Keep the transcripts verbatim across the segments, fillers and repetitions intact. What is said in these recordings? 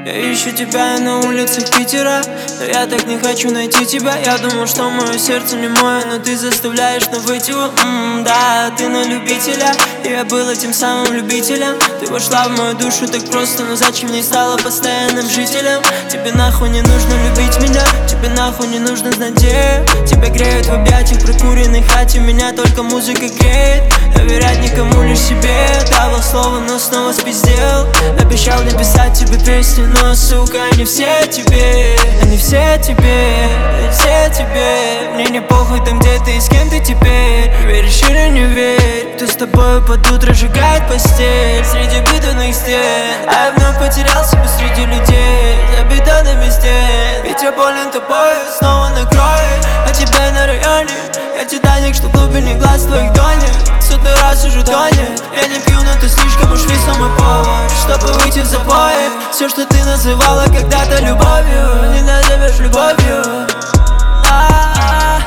Я ищу тебя на улицах Питера, но я так не хочу найти тебя. Я думал, что мое сердце не мое, но ты заставляешь на быть его. М-м, да, ты на любителя, и я был этим самым любителем. Ты вошла в мою душу так просто, но зачем не стала постоянным жителем? Тебе нахуй не нужно любить меня, тебе нахуй не нужно знать где. Тебя греют в объятиях прокуренной хате, меня только музыка греет. Доверять никому, лишь себе. Давал слово, но снова спиздел. Обещал не писать тебе песни, но, сука, они все тебе. Они все тебе, они все тебе. Мне не похуй там, где ты и с кем ты теперь. Веришь или не верь, кто с тобой под утро сжигает постель среди бетонных стен. А я вновь потерял себя среди людей за бетонными стен. Ведь я болен тобой, снова накроет. А тебя на районе, я Титаник, что в глубине глаз твоих тонет. Сотый раз уже тонет. Я не пью, но ты слишком уж весомый повод, чтобы выйти в запой. Все, что ты называла когда-то любовью, не назовешь любовью. А-а-а.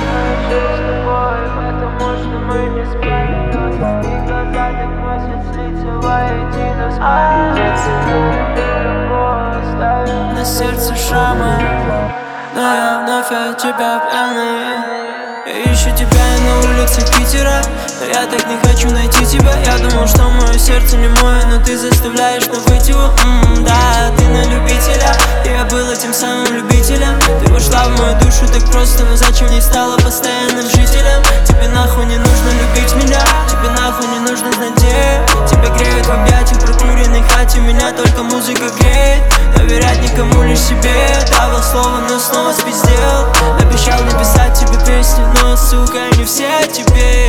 На сердце шрамы, но я вновь от тебя пьяный. Я ищу тебя на улицах Питера, но я так не хочу найти тебя. Я думал, что мое сердце не мое, но ты заставляешь на быть его. М-м, да, ты на любителя, и я был этим самым любителем. Ты вошла в мою душу так просто, но зачем не стала постоянным жителем? Тебе нахуй не нужно любить меня, тебе нахуй не нужно знать где. Тебя греют в объятиях прокуренной хате, меня только музыка греет. Доверять никому, лишь себе. Давал слово, но снова спиздел. Обещал не писать тебе песни, но, сука, они все тебе.